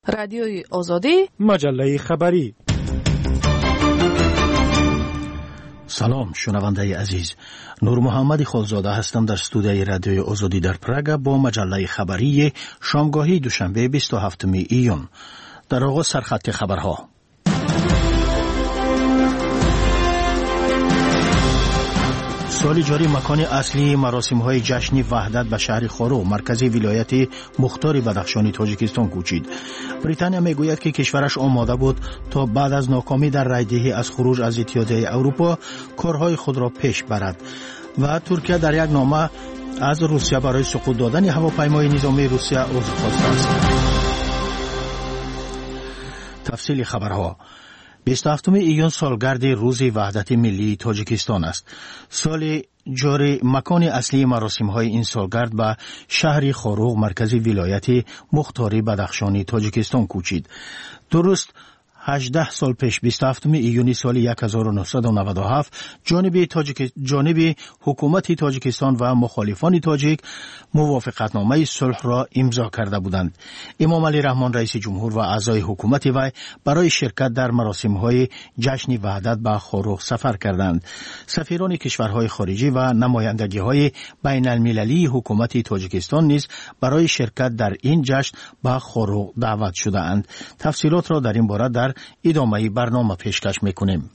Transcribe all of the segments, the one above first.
رادیوی آزادی، مجله خبری. سلام شنونده عزیز، نور محمد خالزاده هستم در استودیوی رادیوی آزادی در پراگ با مجله خبری شامگاهی دوشنبه 27 ایون. در آغاز سرخط خبرها. سال جاری مکان اصلی مراسم‌های جشن وحدت به شهر خورو مرکزی ولایت مختار بدخشانی تاجیکستان کوچید. بریتانیا میگوید که کشورش آماده بود تا بعد از ناکامی در رایدهی از خروج از اتحادیه اروپا کارهای خود را پیش برد. و ترکیه در یک نامه از روسیه برای سقوط دادن هواپیمای نظامی روسیه عذر خواسته است. تفصیل خبرها. 27 ایون سالگرد روز وحدت ملی تاجیکستان است. سال جاری مکان اصلی مراسم‌های این سالگرد به شهر خوروغ مرکزی ولایت مختار بدخشانی تاجیکستان کوچید. درست 18 سال پیش 27 ایون سال 1997 جانب حکومت تاجیکستان و مخالفان تاجیک موافقتنامه صلح را امضا کرده بودند. امام علی رحمان رئیس جمهور و اعضای حکومت وی برای شرکت در مراسم‌های جشن وحدت به خوروغ سفر کردند. سفیران کشورهای خارجی و نمایندگی‌های بین‌المللی حکومت تاجیکستان نیز برای شرکت در این جشن به خوروغ دعوت شده‌اند. تفصیلات را در این باره در ادامه برنامه پیشکش میکنیم.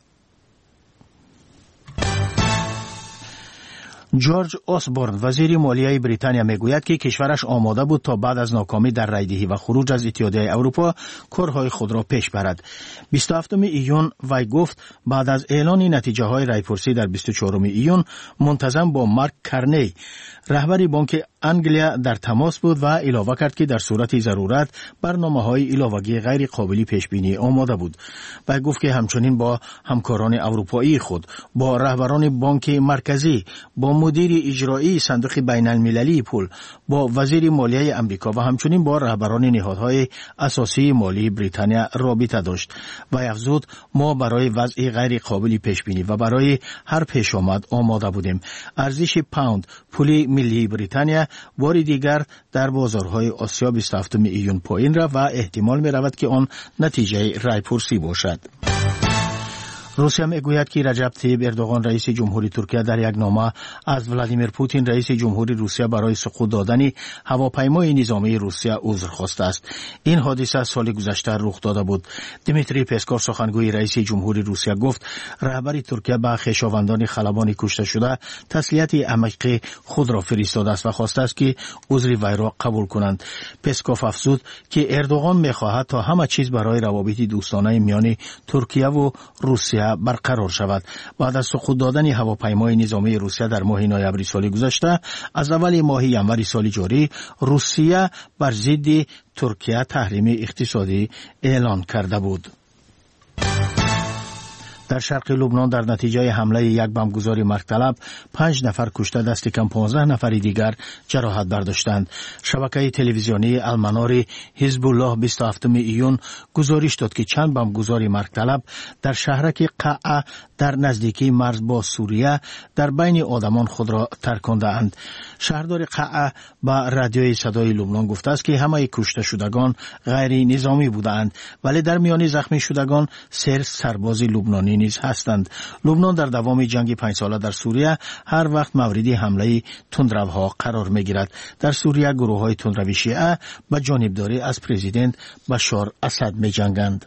جورج آسبورن وزیر مالیه بریتانیا میگوید که کشورش آماده بود تا بعد از ناکامی در رایدهی و خروج از اتحادیه اروپا کارهای خود را پیش برد. 27 ایون وی گفت بعد از اعلان نتیجه های رایپرسی در 24 ایون منتظم با مارک کرنی رهبر بانک انگلیا در تماس بود و علاوه کرد که در صورت ضرورت برنامه‌های علاوه‌ای غیر قابل پیش بینی آماده بود. و گفت که همچنین با همکاران اروپایی خود، با رهبران بانک مرکزی، با مدیر اجرایی صندوق بین‌المللی پول، با وزیر مالیه آمریکا و همچنین با رهبران نهادهای اساسی مالی بریتانیا رابطه داشت. و افزود ما برای وضع غیر قابل پیش بینی و برای هر پیش آمد آماده بودیم. ارزش پوند پول ملی بریتانیا بار دیگر در بازارهای آسیا 27 ایون پایین رفت و احتمال می رود که آن نتیجه رایپرسی باشد. روسیه میگوید که رجب طیب اردوغان رئیس جمهوری ترکیه در یک نامه از ولادیمیر پوتین رئیس جمهوری روسیه برای سقوط دادن هواپیمای نظامی روسیه عذر خواسته است. این حادثه سال گذشته رخ داده بود. دیمیتری پسکوف سخنگوی رئیس جمهوری روسیه گفت رهبر ترکیه به خویشاوندان خلبان کشته شده تسلیت عمیق خود را فرستاده است و خواسته است که عذر وی را قبول کنند. پسکوف افزود که اردوغان میخواهد تا همه چیز برای روابط دوستانه میان ترکیه و روسیه برقرار شود. بعد از سقوط دادن هواپیمای نظامی روسیه در ماه نوامبر سال گذشته، از اول ماه ینور سال جاری روسیه بر ضد ترکیه تحریم اقتصادی اعلان کرده بود. در شرق لبنان در نتیجه حمله یک بمبگذار مرگطلب 5 نفر کشته دست کم 15 نفر دیگر جراحت برداشتند. شبکه تلویزیونی المنار حزب الله 27 ایون گزارش داد که چند بمبگذار مرگطلب در شهرک قعه در نزدیکی مرز با سوریه در بین آدمان خود را ترکانده اند. شهردار قعه به رادیوی صدای لبنان گفته است که همه کشته شدگان غیر نظامی بودند، ولی در میان زخمی شدگان 3 سرباز لبنانی نیز هستند. لبنان در دوام جنگ 5 ساله در سوریه هر وقت مورد حمله تندروها قرار میگیرد. در سوریه گروه‌های تندروی شیعه به جانبداری از پرزیدنت بشار اسد می‌جنگند.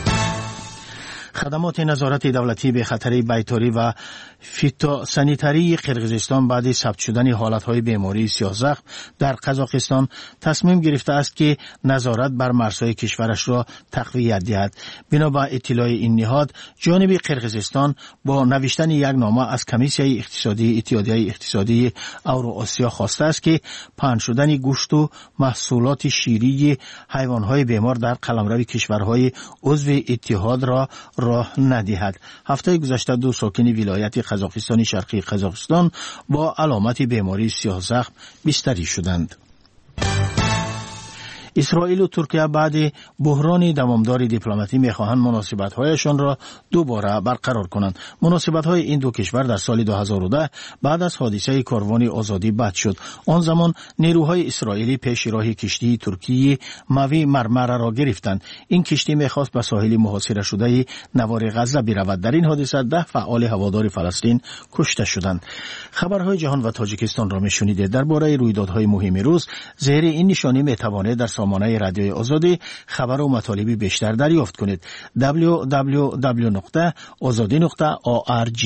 خدمات نظارت دولتی به خطر بیطاری و فیتوسانیتاری قرقیزستان بعد ثبت شدن حالتهای بیماری سیاه‌زخم در قزاقستان تصمیم گرفته است که نظارت بر مرزهای کشورش را تقویت دهد. بنا به اطلاع این نهاد، جانب قرقیزستان با نوشتن یک نامه از کمیسیون اقتصادی اتحادیه اقتصادی اوراسیا خواسته است که پنهان شدن گوشت و محصولات شیری حیوانات بیمار در قلمرو کشورهای عضو اتحاد را راه ندهد. هفته گذشته 2 ساکن ولایت قزاقستان شرقی قزاقستان با علامت بیماری سیاه‌زخم بستری شدند. اسرائیل و ترکیه بعد بحران دوامدار دیپلماتی میخواهند مناسبت‌هایشان را دوباره برقرار کنند. مناسبت‌های این دو کشور در سال 2010 بعد از حادثه کاروان آزادی بند شد. آن زمان نیروهای اسرائیلی پیش راه کشتی ترکی موی مرمره را گرفتند. این کشتی میخواست به ساحل محاصره شده نوار غزه برود. در این حادثه 10 فعال هوادار فلسطین کشته شدند. خبرهای جهان و تاجیکستان را میشنیدید. درباره رویدادهای مهم روز زیر این نشانی میتوانید در سامانه رادیوی آزادی خبر و مطالب بیشتر دریافت کنید. www.azadi.org.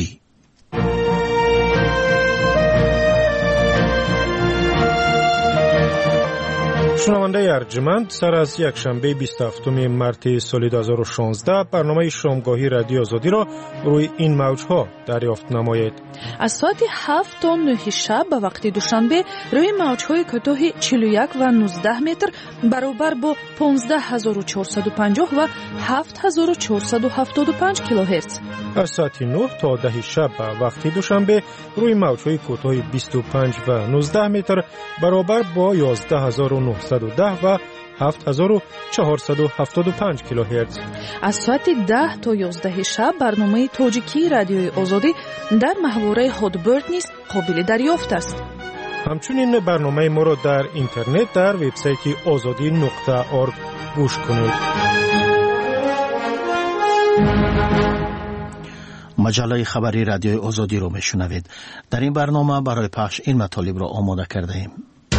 شنونده ارجمند، سر از یک شنبه 27 مارس سال 2016 برنامه شامگاهی رادیو آزادی را روی این موجها دریافت نمایید. از ساعت 7 تا 9 شب به وقت دوشنبه روی موجهای کوتاه 41 و 19 متر برابر با 15450 و 7475 کیلوهرتز. از ساعت 9 تا 10 شب به وقت دوشنبه روی موجهای کوتاه 25 و 19 متر برابر با 11910 و 7475 کیلوهرتز. از ساعت 10 تا 11 شب برنامه تاجیکی رادیوی آزادی در محوره هادبرد نیز قابل دریافت است. همچنین برنامه ما را در اینترنت در وبسایت azadi.org گوش کنید. مجله خبری رادیوی آزادی رو میشنوید. در این برنامه برای پخش این مطالب را آماده کرده ایم.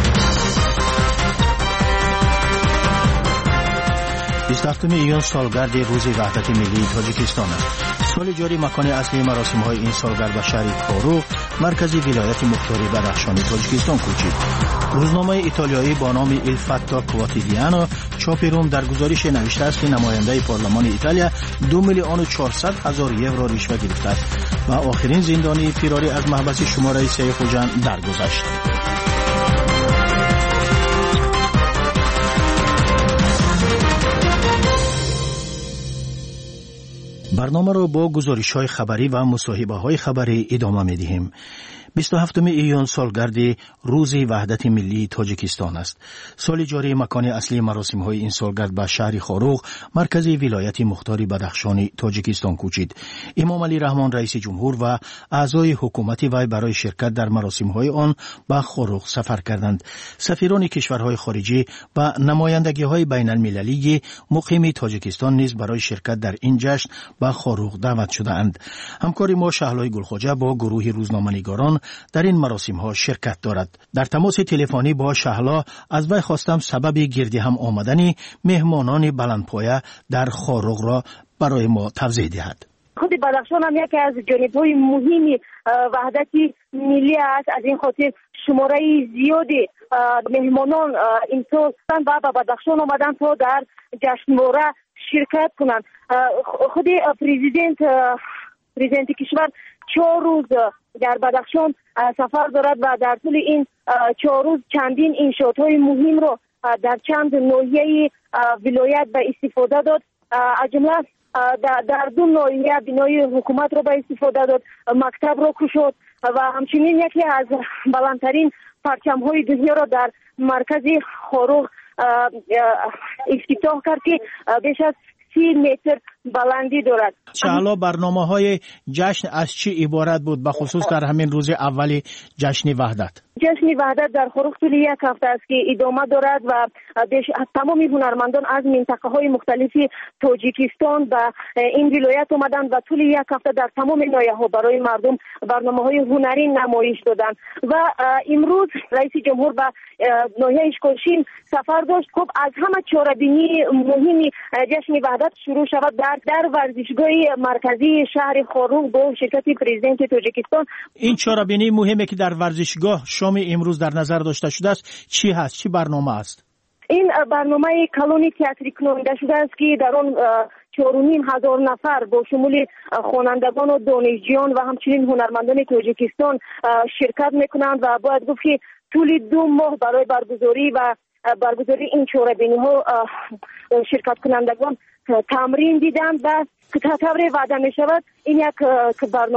27 ایون سالگرد روز وحدت ملی تاجیکستان است. سال جاری مکان اصلی مراسم‌های این سالگرد به شهر کارو، مرکز ولایت مختاری بدخشانی تاجیکستان کوچید. روزنامه ایتالیایی با نام ایل فاتا کواتیدیانو چاپ روم در گزارش نوشته است که نماینده پارلمان ایتالیا 2,400,000 یورو رشوه گرفته است و آخرین زندانی فراری از محبس شماره 3 خوجند درگذشت. برنامه را با گزارش‌های خبری و مصاحبه‌های خبری ادامه می‌دهیم. 27 ایون سالگرد روز وحدت ملی تاجیکستان است. سال جاری مکان اصلی مراسم‌های این سالگرد به شهر خاروغ، مرکز ولایت مختاری بدخشانی تاجیکستان کوچید. امام علی رحمان رئیس جمهور و اعضای حکومت وی برای شرکت در مراسم‌های آن به خاروغ سفر کردند. سفیران کشورهای خارجی و نمایندگی‌های بین‌المللی مقیم تاجیکستان نیز برای شرکت در این جشن به خاروغ دعوت شده‌اند. همکار ما شهلای گلخواجه با گروه روزنامه‌نگاران در این مراسم ها شرکت دارد. در تماس تلفنی با شهلا از وی خواستم سبب گردی هم آمدن مهمانان بلندپایه در خاروغ را برای ما توضیح دهد. خود بدخشان هم یکی از جانب‌های مهم وحدت ملی است. از این خاطر شماره زیادی مهمانان این سال و به بدخشان آمدن تا در جشنواره شرکت کنند. خود پرزیدنت کشور 4 روز در بدخشان سفر دارد و در طول این 4 روز چندین انشاءات مهم را در چند ناحیه ولایت به استفاده داد. از جمله در 2 ناحیه بنای حکومت را به استفاده داد، مکتب را گشود و همچنین یکی از بلندترین پرچم‌های دنیا را در مرکز خاروغ افتتاح کرد که بیش از 30 متر بلندی دارد. حالا برنامه‌های جشن از چی عبارت بود، به خصوص در همین روز اولی جشن وحدت؟ جشن وحدت در خاروغ طول یک هفته است که ادامه دارد و تمام هنرمندان از منطقه‌های مختلفی تاجیکستان و این ولایت آمدند و طول یک هفته در تمام ناحیه‌ها برای مردم برنامه‌های هنری نمایش دادند و امروز رئیس جمهور به ناحیه اشکالشین سفر داشت. خب از همه چاره‌بینی مهمی جشن وحدت شروع شود در ورزشگاه مرکزی شهر خاروغ با شرکت پرزیدنت تاجیکستان. این چاره‌بینی مهمی که در ورزشگاه شام امروز در نظر داشته شده است چی هست؟ چی برنامه است؟ این برنامه کلونی تئاتری نامیده شده است که در آن 4,500 نفر با شمول خوانندگان و دانشجویان و همچنین هنرمندان تاجیکستان شرکت میکنند و باید گفت که طول 2 ماه برای برگزاری این چاره‌بینی ها شرکت کنندگان تمرین دیدند و طور وعده می شود این یک برنامه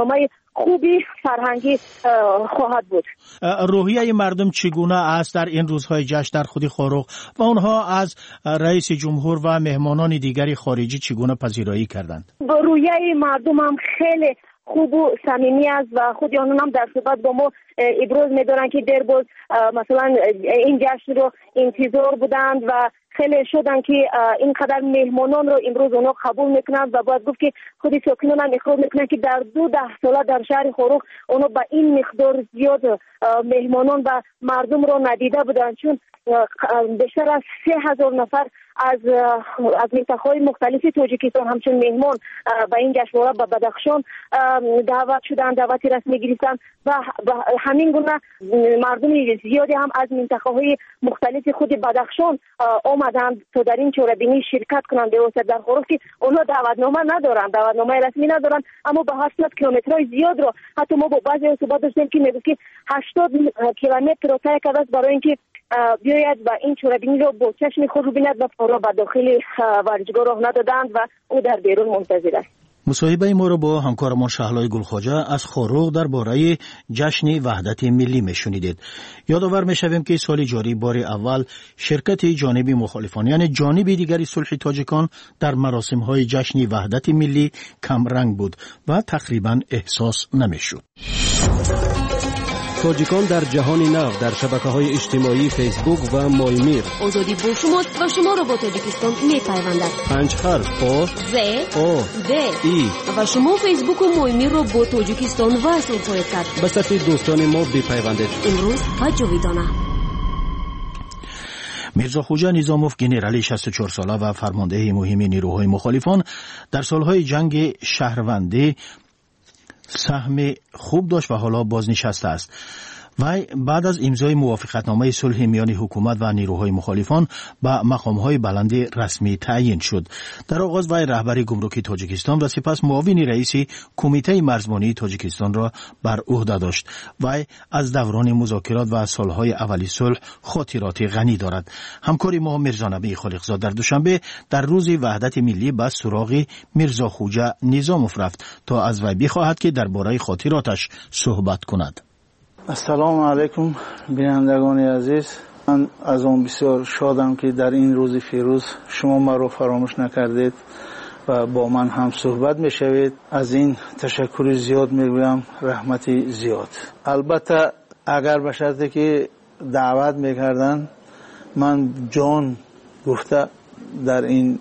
خوبی فرهنگی خواهد بود. روحیه مردم چگونه است در این روزهای جشن در خود خروغ و آنها از رئیس جمهور و مهمانان دیگری خارجی چگونه پذیرایی کردند؟ روحیه مردم هم خیلی خوب و صمیمی است و خود آنها هم در صحبت با ما ابراز می‌دارند که در باز مثلا این جشن رو انتظار بودند و خیلی شدن که اینقدر مهمانان رو امروز اونا قبول میکنند و باید گفت که خود ساکنان هم اقرار میکنند که در 12 ساله در شهر خروغ اونا با این مقدار زیاد مهمانان و مردم رو ندیده بودند، چون بیشتر از 3000 نفر از منطقه‌های مختلف تاجیکستان همچون مهمان به این جشنواره به بدخشان دعوت شدند، دعوت رسمی گرفتند و همین گونه مردم زیادی هم از منطقه‌های مختلف خود بدخشان آمدند تا در این چهاره‌بینی شرکت کنند به واسطه در خروغ که اونها دعوتنامه ندارند، دعوتنامه رسمی ندارند، اما به 80 کیلومترهای زیاد رو حتی ما با بعضی صحبت داشتیم که میگه که 80 کیلومتر رو طی کرده برای اینکه بیاید و این چهاره‌بینی رو با چشم خود رو بیند و پارا به داخل ورزشگاه راه ندادند و او در بیرون منتظر است. مصاحبه ما را با همکارمان شهلای گلخواجه از خروغ درباره جشن وحدت ملی میشنیدید. یادآور میشویم که سال جاری بار اول شرکت جانب مخالفان یعنی جانب دیگری صلح تاجیکان در مراسم‌های جشن وحدت ملی کم رنگ بود و تقریبا احساس نمیشد. تاجیکان در جهان نو در شبکه‌های اجتماعی فیسبوک و مایمیر آزادی با شماست و شما را با تاجیکستان می‌پیوندد. 5 حرف آ ز آ د ای و شما فیسبوک و مایمیر را با تاجیکستان وصل خواهید کرد. به صفحه دوستان ما بپیوندید. امروز و جاویدانه. میرزا خوجه نظاموف گنرال 64 ساله و فرمانده مهم نیروهای مخالفان در سالهای جنگ شهروندی سهم خوب داشت و حالا بازنشسته است. وی بعد از امضای موافقتنامه صلح میان حکومت و نیروهای مخالفان به مقامهای بلند رسمی تعیین شد. در آغاز وی رهبری گمرک تاجیکستان و سپس معاون رئیس کمیته مرزبانی تاجیکستان را بر عهده داشت. وی از دوران مذاکرات و سالهای اولی صلح خاطرات غنی دارد. همکار ما میرزا نبی خالقزاد در دوشنبه در روز وحدت ملی به سراغ میرزا خوجه نظاموف رفت تا از وی بخواهد که درباره خاطراتش صحبت کند. السلام علیکم بینندگان عزیز، من از اون بسیار شادم که در این روز فیروز شما ما رو فراموش نکردید و با من هم صحبت میشوید. از این تشکر زیاد میگویم، رحمتی زیاد. البته اگر به شرطی که دعوت میکردن من جان گفته در این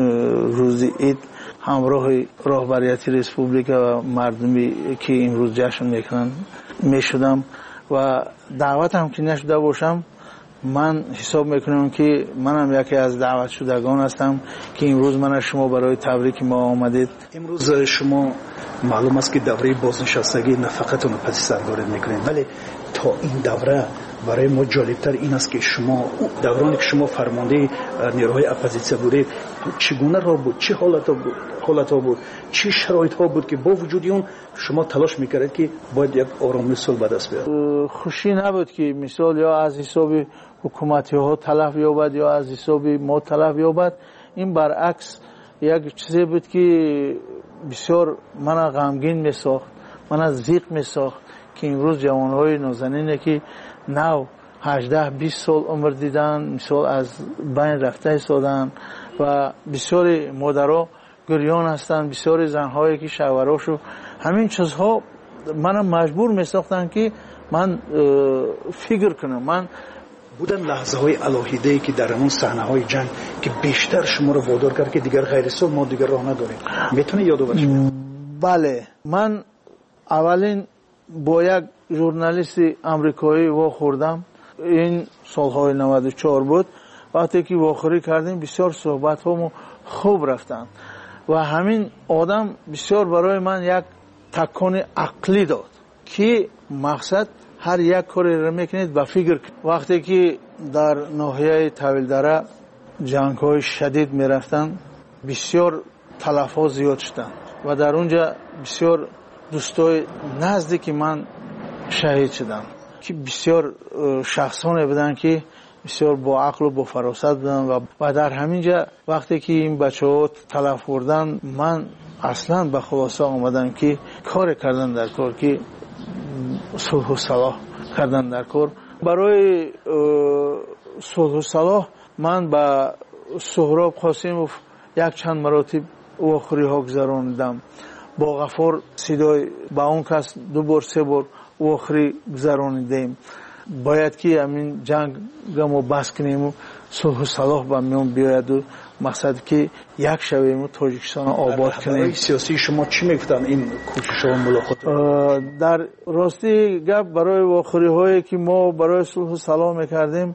روز عید همراه رهبریت ریسپوبلیکا و مردمی که امروز جشن میکنن میشدم و دعوت هم که نشده باشم من حساب میکنم که منم یکی از دعوت شدگان هستم که امروز من از شما برای تبریک ما آمدید. امروز شما معلوم است که دوره بازنشستگی نه فقط اون پس سرگارد میکنید، ولی تا این دوره برای ما جالبتر این است که شما دورانی که شما فرمانده نیروهای اپوزیسیون بودید چگونه راه بود، چه حالت ها بود، چه شرایط ها بود که با وجود اون شما تلاش میکردید که باید یک آرامی صلح به دست بیاد؟ خوشی نبود که مثال یا از حساب حکومتی ها تلف یابد یا از حساب ما تلف یابد. این برعکس یک چیزی بود که بسیار من غمگین میساخت، من ضیق میساخت که امروز جوانهای نازنینه که نو 18-20 سال عمر دیدن مثال از بین رفته ایستادن و بسیار مادرها گریان هستند، بسیار زنهایی که شوهراشو همین چیزها منم مجبور میساختن که من فکر کنم. من بودن لحظه های الهیده‌ای که در اون صحنه های جنگ که بیشتر شما رو وادار کرد که دیگر غیر صلح ما دیگر راه نداریم، میتونه یادآوری کنید؟ بله، من اولین با یک ژورنالیست آمریکایی واخوردم، این سالهای 94 بود. وقتی که واخوری کردیم بسیار صحبت ها خوب رفتن و همین آدم بسیار برای من یک تکان عقلی داد که مقصد هر یک کاری را میکنید با فکر. وقتی که در ناحیه طویل دره جنگ های شدید میرفتن بسیار تلف ها زیاد شدن و در اونجا بسیار دوستای نزدیک من شهید شدن که بسیار شخصانی بودن که بسیار با عقل و با فراست بودن و در همینجا وقتی که این بچه‌ها تلف بردن من اصلا به خلاصه آمدم که کار کردن در کار که صلح و صلاح کردن در کار. برای صلح و صلاح من با سهراب قاسموف یک چند مراتب واخری ها گذراندم. با غفار صدای با اون کس 2 بار 3 بار واخری گذراندیم. باید که همین جنگ گمو بس کنیم و صلح و صلاح با میون بیاید و مقصد که یک شویم و تاجیکستان آباد کنیم. برای سیاسی شما چی میگفتن این کوشش ها ملاقات؟ در راستی گپ برای واخری هایی که ما برای صلح و صلاح میکردیم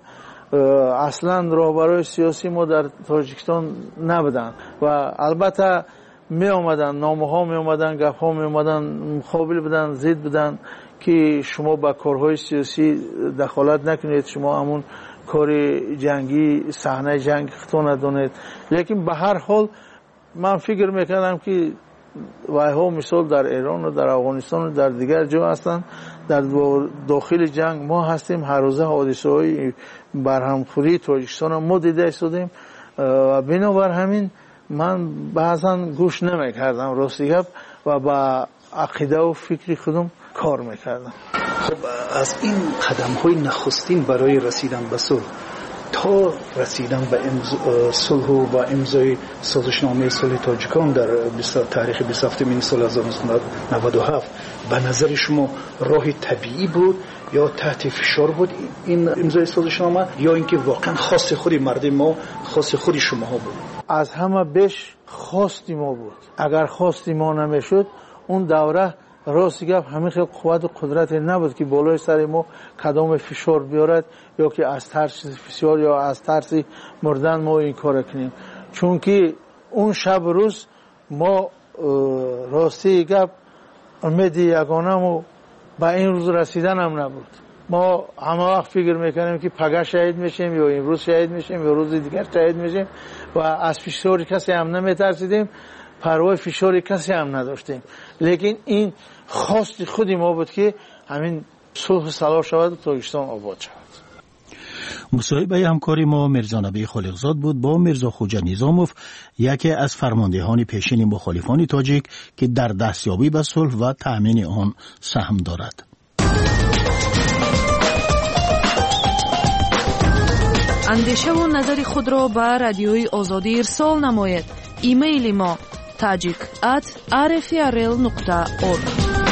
اصلا راهبرای سیاسی ما در تاجیکستان نبودن و البته می آمدن نامه ها می آمدن گپ ها می آمدن مقابل بودن ضد بودن که شما با کارهای سیاسی دخالت نکنید، شما همون کار جنگی صحنه جنگ خطا ندونید. لیکن به هر حال من فکر میکردم که وایها مثال در ایران و در افغانستان و در دیگر جا هستند، در داخل جنگ ما هستیم، هر روزه حادثه های برهمخوری تاجیکستان ما دیده استادیم و بنابر همین من بعضا گوش نمیکردم راستی گپ و با عقیده و فکر خودم کار میکردم. خب از این قدم های نخستین برای رسیدن به صلح تا رسیدن به صلح و با امضای سازشنامه صلح تاجیکان در تاریخ 27 سال 1997 به نظر شما راه طبیعی بود یا تحت فشار بود این امضای سازشنامه یا اینکه واقعا خواست خودی مردم ما خواست خودی شما ها بود؟ از همه بیش خواستی ما بود. اگر خواستی ما نمیشد اون دوره راستی گفت همین خیلی قوت و قدرت نبود که بالای سر ما کدام فشار بیارد یا که از ترس فشار یا از ترس مردن ما این کار کنیم. چون که اون شب روز ما راستی گفت امید یگانه ما به این روز رسیدن هم نبود. ما همه وقت فکر میکنیم که پگاه شهید میشیم یا امروز شهید میشیم یا روز دیگر شهید میشیم و از فشار کسی هم نمیترسیدیم، پروای فشار کسی هم نداشتیم. لیکن این خواست خودی ما بود که همین صلح و صلاح شود و تاجیکستان آباد شود. مصاحبه همکاری ما میرزا نبی خالقزاد بود با میرزا خوجا نیزاموف، یکی از فرماندهان پیشین مخالفان تاجیک که در دستیابی به صلح و تأمین آن سهم دارد. اندیشه و نظر خود را به رادیوی آزادی ارسال نماید. ایمیل ما tajik@rfrl.org.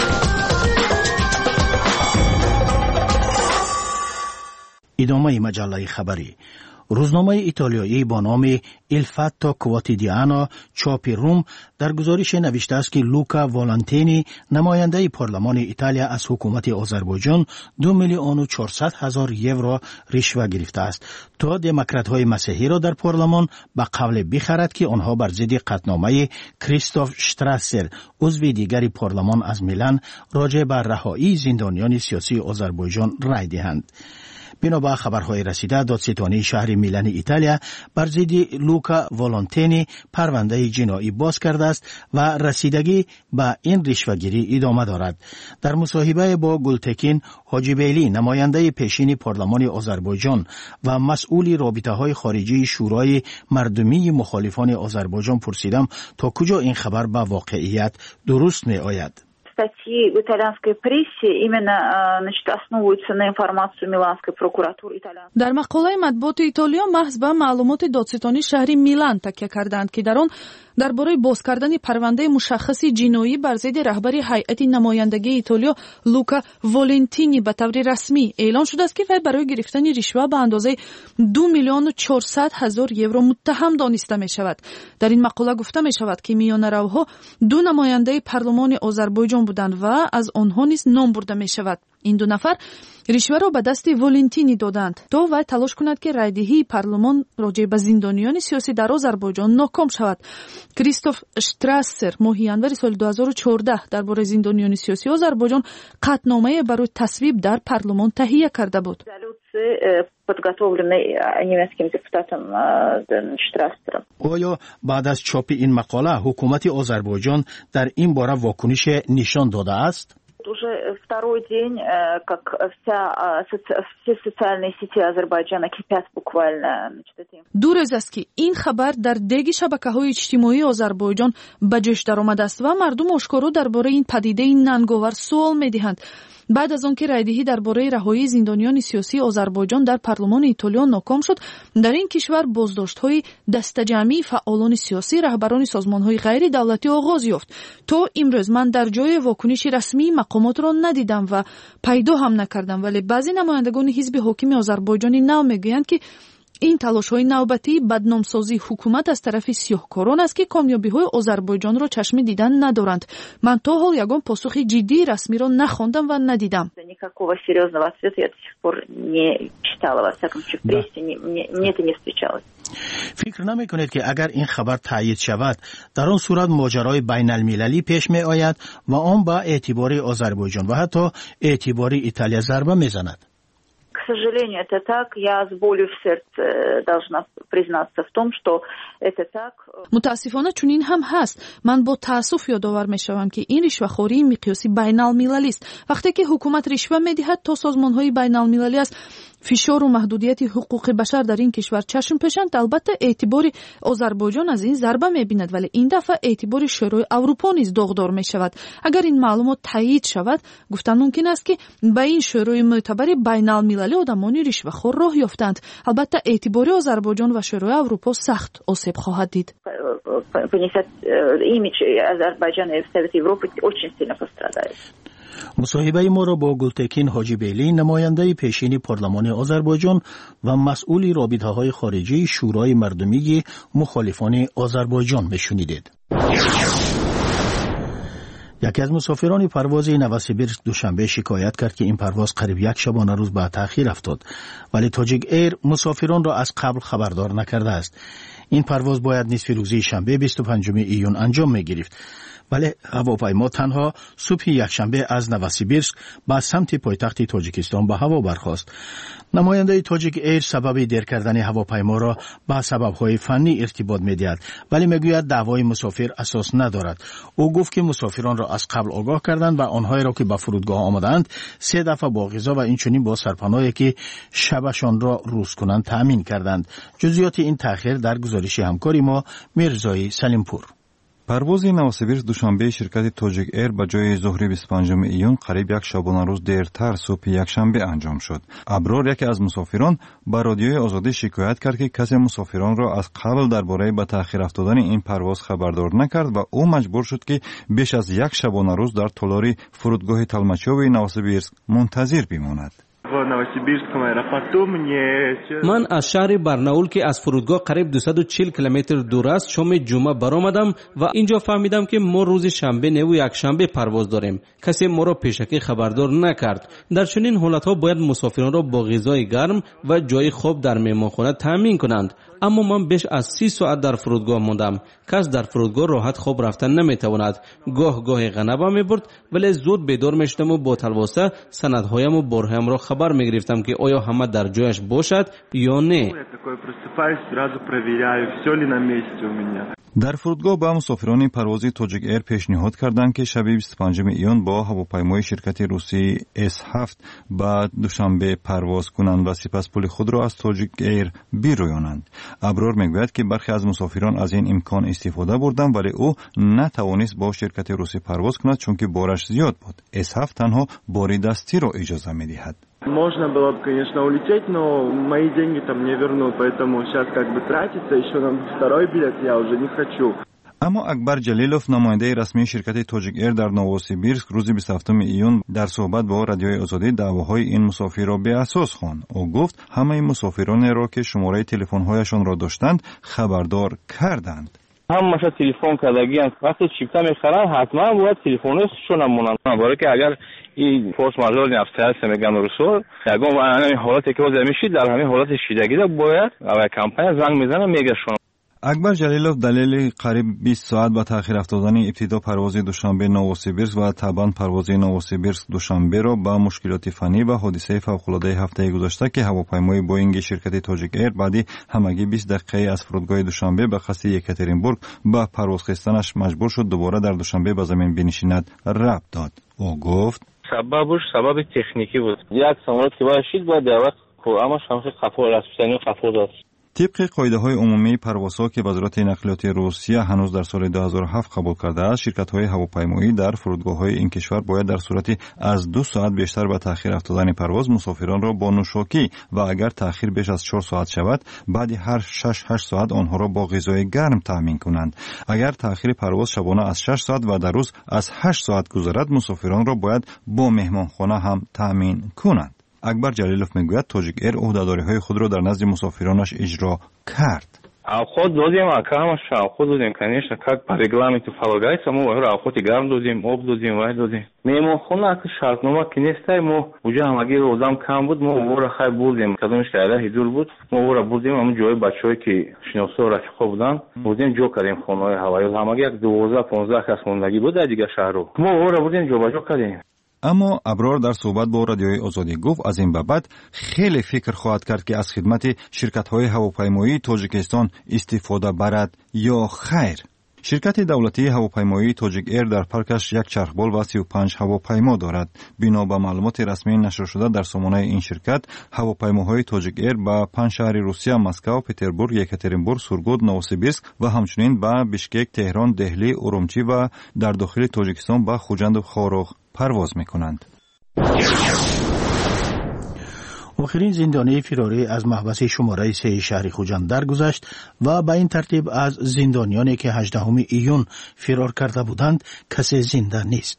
ادامه مجله خبری. روزنامه ایتالیایی با نام ایل فاتو کواتیدیانو چاپ روم در گزارش نوشته است که لوکا والنتینی نماینده پارلمان ایتالیا از حکومت آذربایجان 2,400,000 یورو رشوه گرفته است تا دموکرات‌های مسیحی را در پارلمان به قول بخرد که آنها بر ضد قطعنامه کریستوف شتراسر عضو دیگری پارلمان از میلان راجع به رهایی زندانیان سیاسی آذربایجان رای دهند. بنابر خبرهای رسیده دادستانی شهر میلان ایتالیا بر ضد لوکا والنتینی پرونده جنایی باز کرده است و رسیدگی به این رشوه‌گیری ادامه دارد. در مصاحبه با گلتکین حاجیبیلی نماینده پیشین پارلمان آذربایجان و مسئول رابطه‌های خارجی شورای مردمی مخالفان آذربایجان پرسیدم تا کجا این خبر به واقعیت درست می آید. Статьи в итальянской прессе именно основываются на информацию Миланской прокуратуры итальянской. در مقاله مطبوعات ایتالیا محض به معلومات دادستانی شهر میلان تکیه کردند که در آن درباره باز کردن پرونده مشخص جنایی بر ضد رهبر هیئت نمایندگی ایتالیا لوکا والنتینی به طور رسمی اعلان شده است که وی برای گرفتن رشوه به اندازه 2,400,000 یورو متهم دانسته می شود. در این مقاله گفته می شود که میانه‌روها 2 نماینده پارلمان آذربایجان بودند و از آنها نیز نام برده می شود. این 2 نفر رشوه را به دست والنتینی دادند تا وی تلاش کند که رایدهی پارلمان راجع به زندانیان سیاسی در آذربایجان ناکام شود. کریستوف شتراسر ماه ژانویه سال 2014 درباره زندانیان سیاسی آذربایجان قطعنامه برای تصویب در پارلمان تهیه کرده بود. آیا بعد از چاپ این مقاله حکومت آذربایجان در این باره واکنش نشان داده است؟ Уже второй день, как все социальные сети Азербайджана кипят буквально. ду рӯз аст ки ин хабар дар деги шабакаҳои иҷтимоии Озарбойҷон ба ҷӯш даромадааст ва мардум ошкоро дар бораи ин падидаи нанговар суол медиҳанд. баъд аз он ки райдиҳӣ дар бораи раҳоии зиндониёни сиёсии Озарбойҷон дар парлумони Итолиё ноком шуд, дар ин кишвар боздоштҳои дастаҷамъии фаъолони сиёсӣ, раҳбарони созмонҳои ғайридавлатӣ оғоз ёфт. то имрӯз ман дар ҷое вокуниши расмии мақомотро надидам ва пайдо ҳам накардам, вале баъзе намояндагони ҳизби ҳокими Озарбойҷони нав мегӯянд ки ин талошҳои навбатии бадномсозии ҳукумат аз тарафи сиёҳкорон аст ки камёбиҳои Озарбойҷонро чашми дидан надоранд. ман то ҳол ягон посухи ҷиддии расмиро нахондам ва надидам. Никакого серьезного ответа я до сих пор не читала, во всяком случае, в прессе, мне это не встречалось. فکر نمی‌کنید که اگر این خبر تایید شود در آن صورت ماجرای بین‌المللی پیش می‌آید و آن با اعتباری آذربایجان و حتی اعتباری ایتالیا ضربه می‌زند؟ К сожалению, это так. Я с болью в сердце должна признаться в том, что это так. متاسفانه چنین هم هست. من با تأسف یادآور می‌شوم که این رشوه‌خواری مقیاسی بین‌المللی است. وقتی که حکومت رشوه می‌دهد تا سازمان‌های بین‌المللی است فشار و محدودیت حقوق بشر در این کشور چشم پوشند، البته اعتبار آذربایجان از این ضربه می‌بیند، ولی این دفعه اعتبار شورای اروپا نیز داغدار می‌شود. اگر این معلومات تایید شود، گفتن ممکن است که به این شورای معتبر بین‌المللی آدمانی رشوه‌خوار راه یافتند. البته اعتبار آذربایجان و شورای اروپا سخت آسیب خواهد دید. Имидж Азербайджана и Совета Европы очень сильно пострадает. مصاحبه ما را با گلتکین حاجی بیلی، نماینده پیشین پارلمان آذربایجان و مسئول رابطه‌های خارجی شورای مردمی مخالفان آذربایجان بشنیدید. یکی از مسافران پرواز نوسیبیرسک دوشنبه شکایت کرد که این پرواز قریب یک شبانه روز به تأخیر افتاد، ولی تاجیک ایر مسافران را از قبل خبردار نکرده است. این پرواز باید نصف روزی شنبه 25 ایون انجام می‌گرفت، ولی هواپیما تنها صبح یکشنبه از نوسیبیرسک به سمت پایتخت تاجیکستان به هوا برخاست. نماینده تاجیک ایر سبب دیر کردن هواپیما را به سبب‌های فنی ارتباط می‌دهد، ولی میگوید دعوای مسافر اساس ندارد. او گفت که مسافران را از قبل آگاه کردند و آنهایی را که به فرودگاه آمدند 3 دفعه با غذا و اینچنین با سرپناهی که شبشان را روز کنند تأمین کردند. جزئیات این تأخیر در گزارش همکاری ما میرزای سلیمپور. پرواز نوسیبیرسک دوشنبه شرکت تاجیک ایر به جای ظهر 25 ایون قریب یک شبانه روز دیرتر صبح یکشنبه انجام شد. ابرار، یکی از مسافران، به رادیوی آزادی شکایت کرد که کسی مسافران را از قبل درباره به تأخیر افتادن این پرواز خبردار نکرد و او مجبور شد که بیش از یک شبانه روز در تالار فرودگاه تلمچوب نوسیبیرسک منتظر بماند. من از شهر برناول که از فرودگاه قریب 240 کیلومتر دور است شام جمعه برآمدم و اینجا فهمیدم که ما روز شنبه و یک شنبه پرواز داریم. کسی ما را پیشکی خبردار نکرد. در چنین حالتها باید مسافران را با غذای گرم و جای خواب در مهمانخانه تامین کنند. اما من بیش از 30 ساعت در فرودگاه ماندم. کس در فرودگاه راحت خواب رفتن نمیتواند. گاه غنبه میبرد، ولی زود بیدار میشدم و با تلواسه سندهایم و بارهایم را خبر میگرفتم که آیا همه در جایش باشد یا نه. در فرودگاه با مسافران پرواز تاجیک ایر پیشنهاد کردند که شب 25 ایون با هواپیمای شرکت روسی S7 به دوشنبه پرواز کنند و سپس پول خود را از تاجیک ایر بیرویانند. ابرار میگوید که برخی از مسافران از این امکان استفاده بردند، ولی او نتوانست با شرکت روسی پرواز کند چون که بارش زیاد بود. S7 تنها باری دستی را اجازه میدهد. Можно было бы, конечно, улететь, но мои деньги там не вернут, поэтому сейчас как бы тратится еще на второй билет, я уже не хочу. اما اکبر جلیلوف، نماینده رسمی شرکت تاجیک ایر در نوسیبیرسک، روز 27 ایون در صحبت با رادیوی آزادی دعواهای این مسافر را به اساس خواند. او گفت همه مسافرانی را که شماره تلفن‌هایشان را داشتند خبردار کردند. هم مثلا تلفن کردگی وقتی چیپتا میخرن حتما باید تلفنشون هم مونن، برای که اگر این فورس ماژور نفته هست میگن رسول یگان همین حالتی که وضع میشید در همین حالت شیدگی دا باید اول کمپانی زنگ میزنه میگه شما. اکبر جلیلوف دلیل قریب 20 ساعت به تأخیر افتادن ابتدا پرواز دوشنبه نوسیبیرسک و طبعا پرواز نوسیبیرسک دوشنبه را با مشکلات فنی و حادثه فوق‌العاده هفته گذشته که هواپیمای بوئینگ شرکت تاجیک ایر بعدی همگی 20 دقیقه از فرودگاه دوشنبه به قصد یکاترینبورگ با پرواز خستنش مجبور شد دوباره در دوشنبه به زمین بنشیند رفت داد. او گفت سببش سبب تکنیکی بود. یک سامانت که باید شید باید در وقت اما شمس قفور رسپیسانی و قفور داد. طبق قاعده‌های عمومی پروازها که وزارت نقلیات روسیه هنوز در سال 2007 قبول کرده است، شرکت‌های هواپیمایی در فرودگاه‌های این کشور باید در صورت از 2 ساعت بیشتر به تأخیر افتادن پرواز مسافران را با نوشاکی و اگر تأخیر بیش از 4 ساعت شود بعد هر 6-8 ساعت آنها را با غذای گرم تأمین کنند. اگر تأخیر پرواز شبانه از 6 ساعت و در روز از 8 ساعت گذرد مسافران را باید با مهمانخانه هم تأمین کنند. اکبر جلیلوف میگوید تاجیک ایر عهده‌داری‌های خود را در نزد مسافرانش اجرا کرد. خود دادیم اکامش خود دادیم конечно как по регламенту полагается мы охоте гарм додим об додим вай додим меҳмонхона ки шартнома ки нестай мо уҷа ҳамаги одам кам буд мо вора хай бурдем кадомиш алаҳи дур буд мо вора бурдем ҳамон ҷои бачаҳое ки шиносо рафиқо буданд бурдем ҷо кардем хонаҳои ҳавои ҳамаги як 12-15 кас мондагӣ буд дар дигар шаҳрҳо мо вора бурдем ҷобаҷо кардем. اما ابرار در صحبت با رادیوی آزادی گفت از این به بعد خیلی فکر خواهد کرد که از خدمت شرکت‌های هواپیمایی تاجیکستان استفاده برد یا خیر. شرکت دولتی هواپیمایی تاجیک ایر در پارکش یک چرخبال و 35 هواپیما دارد. بنا به معلومات رسمی نشر شده در سامانه این شرکت، هواپیماهای تاجیک ایر به 5 شهر روسیه مسکو، پترزبورگ، یکاترینبورگ، سورگوت، نووسیبیرسک و همچنین به بیشکک، تهران، دهلی، ارومچی و در داخل تاجیکستان به خوجند و خاروغ پرواز می‌کنند. آخرین زندانی فراری از محبس شماره 3 شهر خوجند درگذشت و به این ترتیب از زندانیانی که 18 ایون فرار کرده بودند کسی زنده نیست.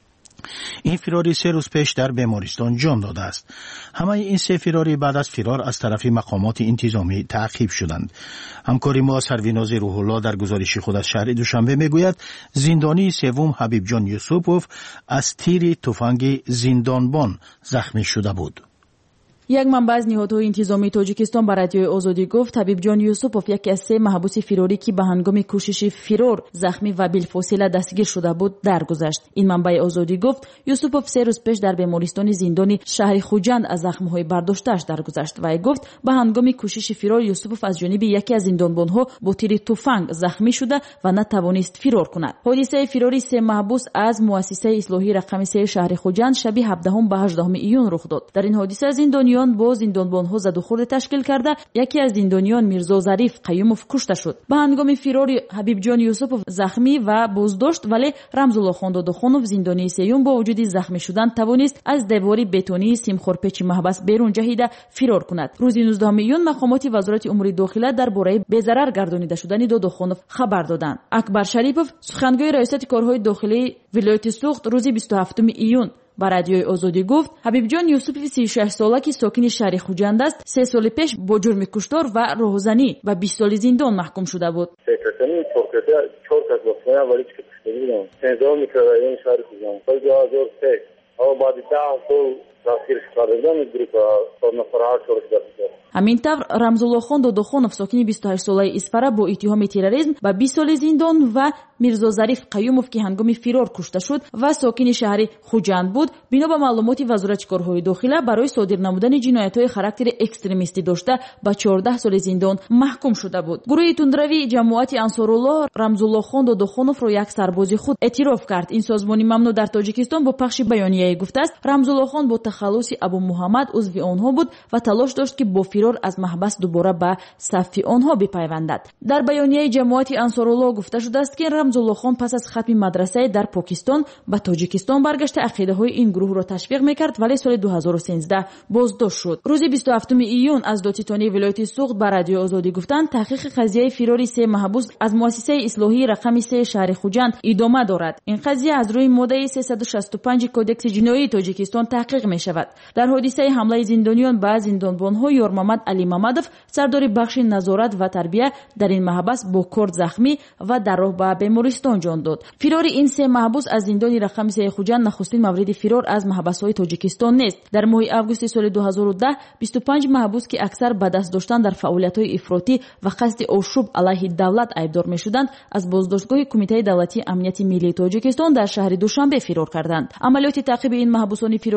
این فراری 3 روز پیش در بیمارستان جان داده است. همه این 3 فراری بعد از فرار از طرف مقامات انتظامی تعقیب شدند. همکاری ما سریناز روح الله در گزارش خود از شهر دوشنبه میگوید زندانی سوم حبیب جان یوسفوف از تیر تفنگ زندانبان زخمی شده بود. یک منبع از نهادهای انتظامی تاجیکستان به رادیوی آزادی گفت حبیب جان یوسفوف یکی از 3 محبوس فراری که به هنگام کوشش فرار زخمی و بالفاصله دستگیر شده بود درگذشت. این منبع آزادی گفت یوسفوف 3 روز پیش در بیمارستان زندانی شهر خوجند از زخم‌های برداشته‌اش درگذشت و گفت به هنگام کوشش فرار یوسفوف از جانب یکی از زندانبان‌ها با تیر تفنگ زخمی شده و نتوانست فرار کند. حادثه فراری 3 محبوس از مؤسسه اصلاحی رقم 3 شهر خوجند شب 17 به 18 ایون رخ داد. در این حادثه زندانیان با زندانبان‌ها زد و خورد تشکیل کرده یکی از زندانیان میرزا ظریف قیوموف کشته شد. به هنگام فرار حبیب جان یوسفوف زخمی و بازداشت ولی رمزالله خان دادخانوف زندانی سیوم با وجود زخمی شدن توانست از دیواری بتونی سیمخورپیچ محبس بیرون جهیده فرار کند. روز 19 میلیون مقامات وزارت امور داخله درباره بی‌ضرر گردانیده شدن دادخانوف خبر دادند. اکبر شریپوف سخنگوی ریاست کارهای داخلی ولایت سوخت روز 27 میلیون با رادیوی آزادی گفت حبیب جان یوسفی 36 ساله که ساکن شهر خوجند است 3 سال پیش با جرم کشتار و راهزنی و 20 سال زندان محکوم شده بود. سکرتری توقیده 4 کس وقتنه ولی که کشتاری بودم. 13 میکروایون شهر خوجند. سال 2003 اما بعد 10 سال دستگیرش کردن گروه نفرات شورش داشت. همین طور رمزالله خان دادخانوف ساکن 28 ساله اسفره با اتهام تروریسم و 20 سال زندان و میرزا ظریف قیوموف که هنگام فرار کشته شد و ساکن شهر خوجند بود بنا به معلومات وزارت کارهای داخله برای صادر نمودن جنایت‌های خاراکتر اکستریمیستی داشته با 14 سال زندان محکوم شده بود. گروه تندروی جماعت انصارالله رمزالله خان دادخانوف را یک سرباز خود اعتراف کرد. این سازمان ممنوع در تاجیکستان با پخش بیانیه گفته است رمزالله خان با تخلص ابو محمد عضو آنها بود و تلاش داشت که با فرار از محبس دوباره به صف آنها بپیوندد. در بیانیه جماعت انصارالله گفته شده است که رمزالله خان پس از ختم مدرسه در پاکستان به تاجیکستان برگشته عقیده های این گروه را تشویق میکرد ولی سال 2013 بازداشت شد. روز 27 ایون از دادستانی ولایت سوخت به رادیو آزادی گفتند تحقیق قضیه فراری 3 محبوس از مؤسسه اصلاحی رقم 3 شهر خوجند ادامه دارد. این قضیه از روی ماده 365 کدکس جنایی تاجیکستان تحقیق می شود. در حادثه حمله زندانیان به زندانبان‌ها یار محمد علی محمدوف سردار بخش نظارت و تربیه در این محبس با کارد زخمی و در راه به بیمارستان جان داد. فرار این 3 محبوس از زندان رقم 3 خوجند نخستین مورد فرار از محبس‌های تاجیکستان نیست. در ماه آگوست سال 2010 25 محبوس که اکثر به دست داشتن در فعالیت‌های افراطی و قصد آشوب علیه دولت ایبدار می‌شدند از بازداشتگاه کمیته دولتی امنیت ملی تاجیکستان در شهر دوشنبه فرار کردند. عملیات تعقیب این محبوسان فراری که در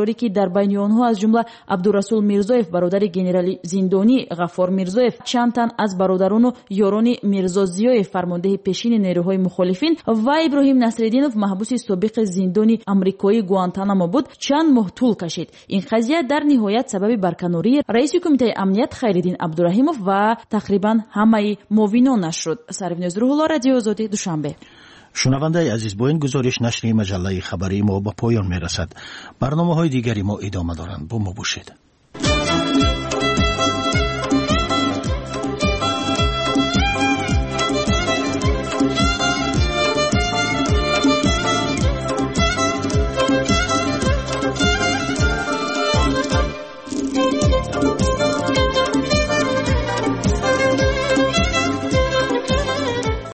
байни онҳо аз ҷумла Абдурасул Мирзоев, бародари генерали зиндонӣ Ғаффор Мирзоев, чанд тан аз бародарону ёрони Мирзо Зиёев, фармондеҳи пешини нерӯҳои мухолифин, ва Иброҳим Насриддинов, маҳбуси собиқи зиндони амрикои Гуантанамо буд, чанд моҳ тӯл кашид. ин қазия дар ниҳоят сабаби барканории раиси кумитаи амният Хайриддин Абдураҳимов ва тақрибан ҳамаи муовинонаш шуд. Сарвиноз Рӯҳулло, Радиои Озодӣ, Душанбе. шунавандаи азиз, бо ин гузориш нашри маҷаллаи хабарии мо ба поён мерасад. барномаҳои дигари мо идома доранд. бо мо бошед.